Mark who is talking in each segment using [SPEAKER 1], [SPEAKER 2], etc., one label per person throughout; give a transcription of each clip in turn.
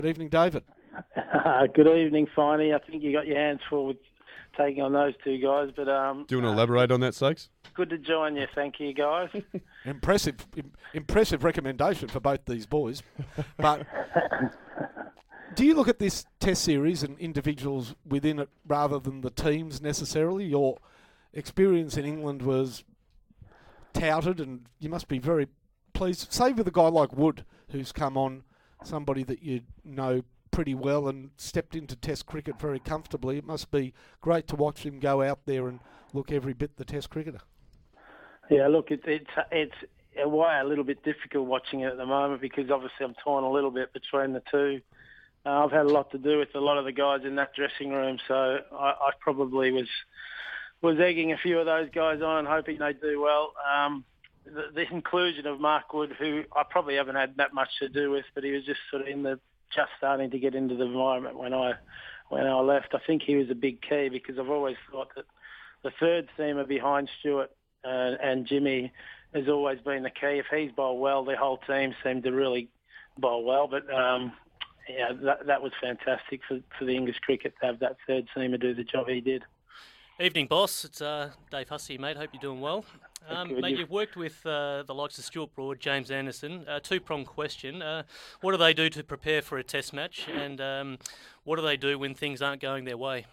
[SPEAKER 1] Good evening, David.
[SPEAKER 2] Good evening, Finey. I think you got your hands full with taking on those two guys, but
[SPEAKER 3] Do you want to elaborate on that, Sakes?
[SPEAKER 2] good to join you. Thank you, guys.
[SPEAKER 1] Impressive recommendation for both these boys. But do you look at this Test series and individuals within it rather than the teams necessarily? Your experience in England was touted, and you must be very pleased. Say with a guy like Wood, who's come on, somebody that you know pretty well and stepped into Test cricket very comfortably. It must be great to watch him go out there and look every bit the Test cricketer.
[SPEAKER 2] Yeah, look, it's a way a little bit difficult watching it at the moment because obviously I'm torn a little bit between the two. I've had a lot to do with a lot of the guys in that dressing room, so I probably was egging a few of those guys on, hoping they do well. The inclusion of Mark Wood, who I probably haven't had that much to do with, but he was just sort of just starting to get into the environment when I left. I think he was a big key because I've always thought that the third seamer behind Stewart and Jimmy has always been the key. If he's bowled well, the whole team seemed to really bowl well. But that was fantastic for the English cricket to have that third seamer do the job he did.
[SPEAKER 4] Evening, boss. It's Dave Hussey, mate. Hope you're doing well. Mate, you've worked with the likes of Stuart Broad, James Anderson. Two-pronged question. What do they do to prepare for a Test match, and what do they do when things aren't going their way?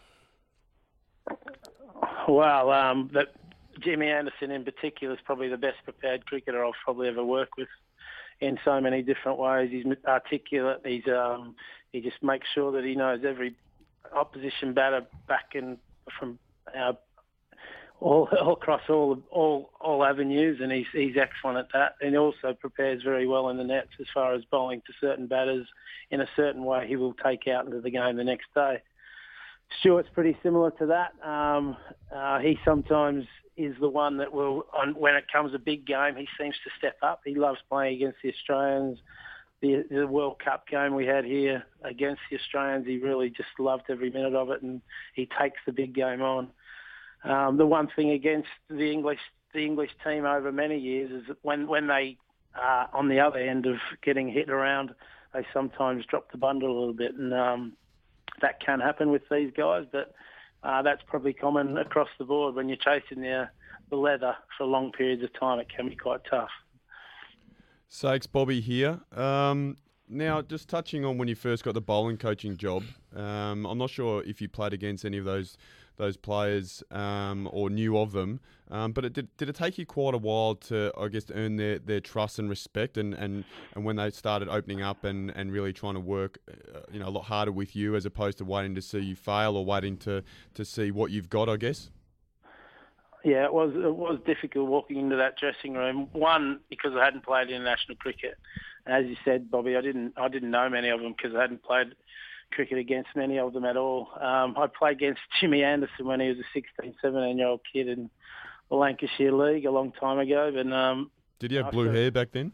[SPEAKER 2] Well, Jimmy Anderson in particular is probably the best prepared cricketer I've probably ever worked with in so many different ways. He's articulate. He just makes sure that he knows every opposition batter back and from all across all avenues, and he's excellent at that. And he also prepares very well in the nets as far as bowling to certain batters in a certain way he will take out into the game the next day. Stuart's pretty similar to that. He sometimes is the one that will, when it comes a big game, he seems to step up. He loves playing against the Australians. The World Cup game we had here against the Australians, he really just loved every minute of it, and he takes the big game on. The one thing against the English team over many years is that when they are on the other end of getting hit around, they sometimes drop the bundle a little bit, and that can happen with these guys. But that's probably common across the board. When you're chasing the leather for long periods of time, it can be quite tough.
[SPEAKER 3] Sakes, Bobby here. Now, just touching on when you first got the bowling coaching job, I'm not sure if you played against any of those players or knew of them, but did it take you quite a while to, I guess, earn their trust and respect, and when they started opening up and really trying to work a lot harder with you as opposed to waiting to see you fail or waiting to see what you've got, I guess?
[SPEAKER 2] Yeah, it was difficult walking into that dressing room. One, because I hadn't played international cricket. As you said, Bobby, I didn't know many of them because I hadn't played cricket against many of them at all. I played against Jimmy Anderson when he was a 16, 17-year-old kid in the Lancashire League a long time ago. And
[SPEAKER 3] did you have blue hair back then?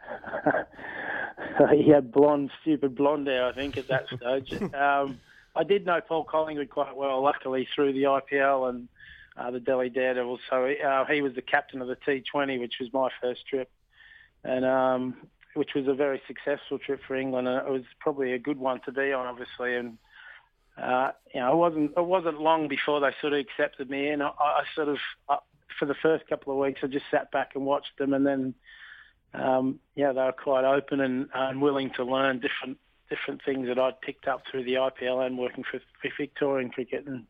[SPEAKER 2] He had stupid blonde hair, I think, at that stage. I did know Paul Collingwood quite well, luckily, through the IPL and the Delhi Daredevils. So he was the captain of the T20, which was my first trip, and which was a very successful trip for England. And it was probably a good one to be on, obviously. And it wasn't long before they sort of accepted me in. I sort of for the first couple of weeks, I just sat back and watched them, and then they were quite open and willing to learn different things that I'd picked up through the IPL and working for Victorian cricket. And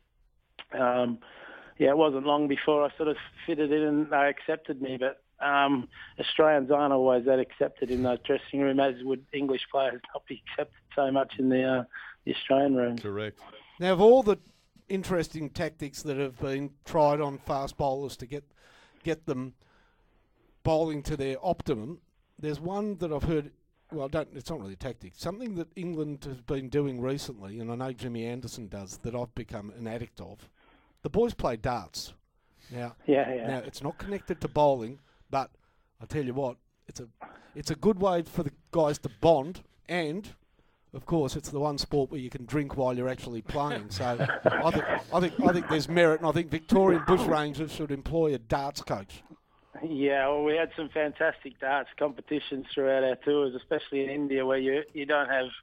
[SPEAKER 2] it wasn't long before I sort of fitted in and they accepted me. But Australians aren't always that accepted in those dressing room, as would English players not be accepted so much in the Australian room.
[SPEAKER 3] Correct.
[SPEAKER 1] Now, of all the interesting tactics that have been tried on fast bowlers to get them bowling to their optimum, there's one that I've heard. Well, it's not really a tactic. Something that England has been doing recently, and I know Jimmy Anderson does, that I've become an addict of. The boys play darts. Now, Now it's not connected to bowling, but I tell you what, it's a good way for the guys to bond, and of course, it's the one sport where you can drink while you're actually playing. So I think there's merit, and I think Victorian Bushrangers should employ a darts coach.
[SPEAKER 2] Yeah, well, we had some fantastic darts competitions throughout our tours, especially in India, where you don't have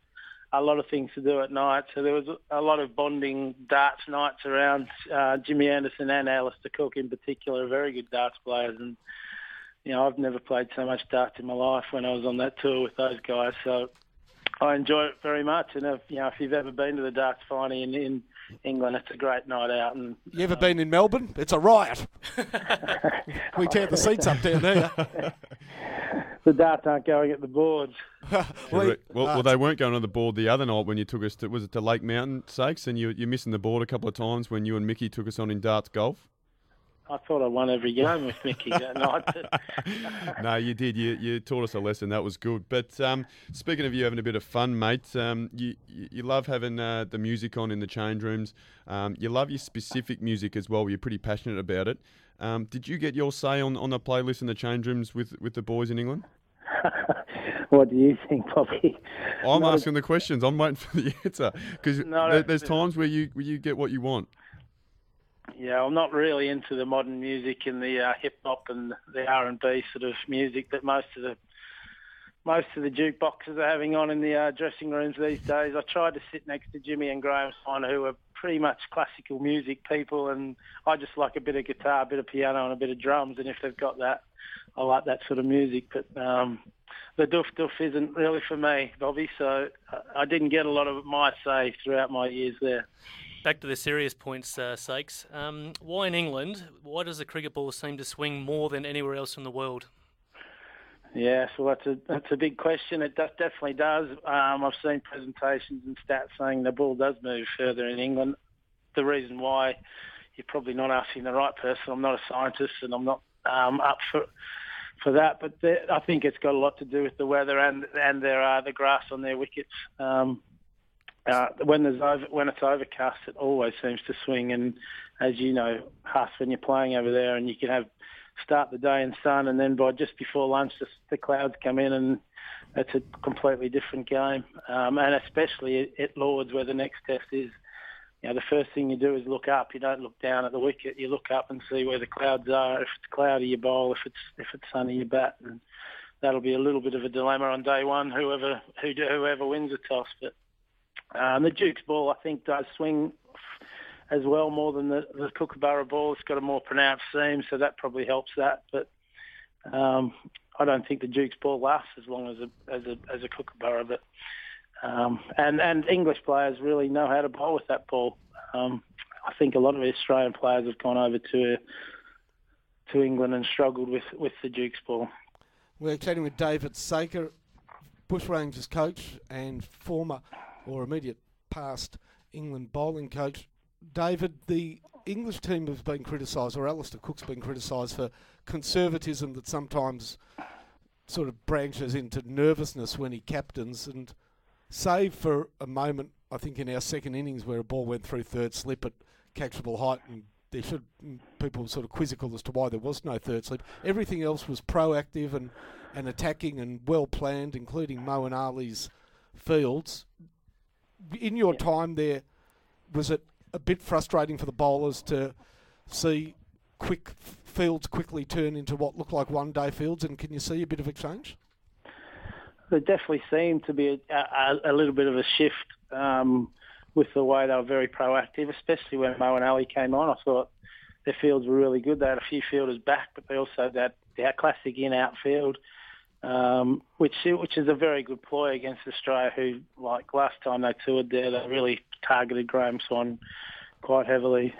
[SPEAKER 2] a lot of things to do at night. So there was a lot of bonding darts nights around. Jimmy Anderson and Alistair Cook in particular are very good darts players, and I've never played so much darts in my life when I was on that tour with those guys. So I enjoy it very much. And if you've ever been to the darts finey in England, it's a great night out. And
[SPEAKER 1] you ever been in Melbourne? It's a riot. We tear the seats up down there.
[SPEAKER 2] The darts aren't going at the boards.
[SPEAKER 3] Well, they weren't going on the board the other night when you took us to, was it to Lake Mountain, Sakes? And you're missing the board a couple of times when you and Mickey took us on in darts golf.
[SPEAKER 2] I thought I won every game with Mickey that night.
[SPEAKER 3] No, you did. You taught us a lesson. That was good. But speaking of you having a bit of fun, mate, you love having the music on in the change rooms. You love your specific music as well. You're pretty passionate about it. Did you get your say on the playlist in the change rooms with the boys in England?
[SPEAKER 2] What do you think, Bobby?
[SPEAKER 3] I'm asking the questions. I'm waiting for the answer because there's times where you get what you want.
[SPEAKER 2] Yeah, I'm not really into the modern music and the hip hop and the R&B sort of music that most of the jukeboxes are having on in the dressing rooms these days. I tried to sit next to Jimmy and Graham Steiner, who are pretty much classical music people, and I just like a bit of guitar, a bit of piano, and a bit of drums. And if they've got that, I like that sort of music. But the doof isn't really for me, Bobby. So I didn't get a lot of my say throughout my years there.
[SPEAKER 4] Back to the serious points, Sakes. Why in England? Why does the cricket ball seem to swing more than anywhere else in the world?
[SPEAKER 2] Yeah, so that's a big question. It definitely does. I've seen presentations and stats saying the ball does move further in England. The reason why, you're probably not asking the right person. I'm not a scientist and I'm not up for that. But I think it's got a lot to do with the weather and the grass on their wickets. When it's overcast, it always seems to swing. And as you know, Huss, when you're playing over there and you can start the day in sun and then by just before lunch the clouds come in and it's a completely different game. And especially at Lords where the next test is, the first thing you do is look up. You don't look down at the wicket. You look up and see where the clouds are. If it's cloudy, you bowl. If it's sunny, you bat. And that'll be a little bit of a dilemma on day one, whoever wins the toss. But the Duke's ball, I think, does swing as well more than the Kookaburra ball. It's got a more pronounced seam, so that probably helps that. But I don't think the Duke's ball lasts as long as a Kookaburra. But and English players really know how to bowl with that ball. I think a lot of Australian players have gone over to England and struggled with the Duke's ball.
[SPEAKER 1] We're chatting with David Saker, Bush Rangers coach and former or immediate past England bowling coach. David, the English team has been criticised, or Alistair Cook's been criticised for conservatism that sometimes sort of branches into nervousness when he captains, and save for a moment, I think in our second innings where a ball went through third slip at catchable height and people were sort of quizzical as to why there was no third slip. Everything else was proactive and attacking and well planned, including Moeen Ali's fields. In your time there, was it a bit frustrating for the bowlers to see fields quickly turn into what looked like one-day fields, and can you see a bit of a change?
[SPEAKER 2] There definitely seemed to be a little bit of a shift with the way they were very proactive, especially when Moeen Ali came on. I thought their fields were really good. They had a few fielders back, but they also had their classic in-out field, which is a very good ploy against Australia, who, like last time they toured there, they really targeted Graham Swan quite heavily.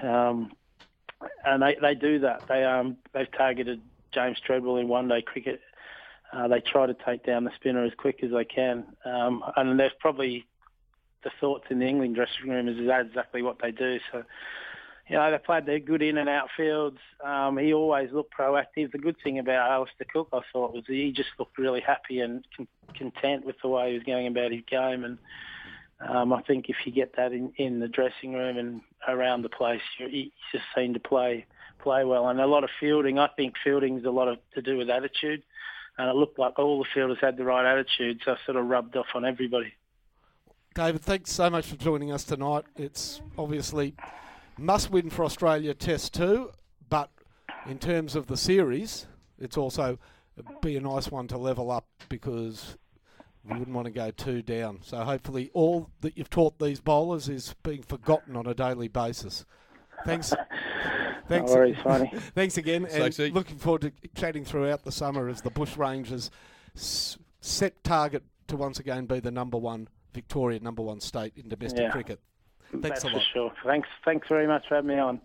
[SPEAKER 2] And they do that. They've targeted James Treadwell in one-day cricket. They try to take down the spinner as quick as they can. And there's probably the thoughts in the England dressing room is exactly what they do. So, they played their good in and out fields. He always looked proactive. The good thing about Alistair Cook, I thought, was he just looked really happy and content with the way he was going about his game. And I think if you get that in the dressing room and around the place, he just seemed to play well. And a lot of fielding, I think fielding's a lot to do with attitude. And it looked like all the fielders had the right attitude, so it sort of rubbed off on everybody.
[SPEAKER 1] David, thanks so much for joining us tonight. It's obviously must win for Australia Test 2, but in terms of the series, it's also be a nice one to level up because We wouldn't want to go 2 down. So hopefully all that you've taught these bowlers is being forgotten on a daily basis. Thanks. Thanks.
[SPEAKER 2] No worries, Finey.
[SPEAKER 1] Thanks again, and
[SPEAKER 3] Stokesy.
[SPEAKER 1] looking forward to chatting throughout the summer as the Bush Rangers set target to once again be the number one Victorian number one state in domestic cricket. Thanks
[SPEAKER 2] That's
[SPEAKER 1] a lot.
[SPEAKER 2] for sure. Thanks very much for having me on.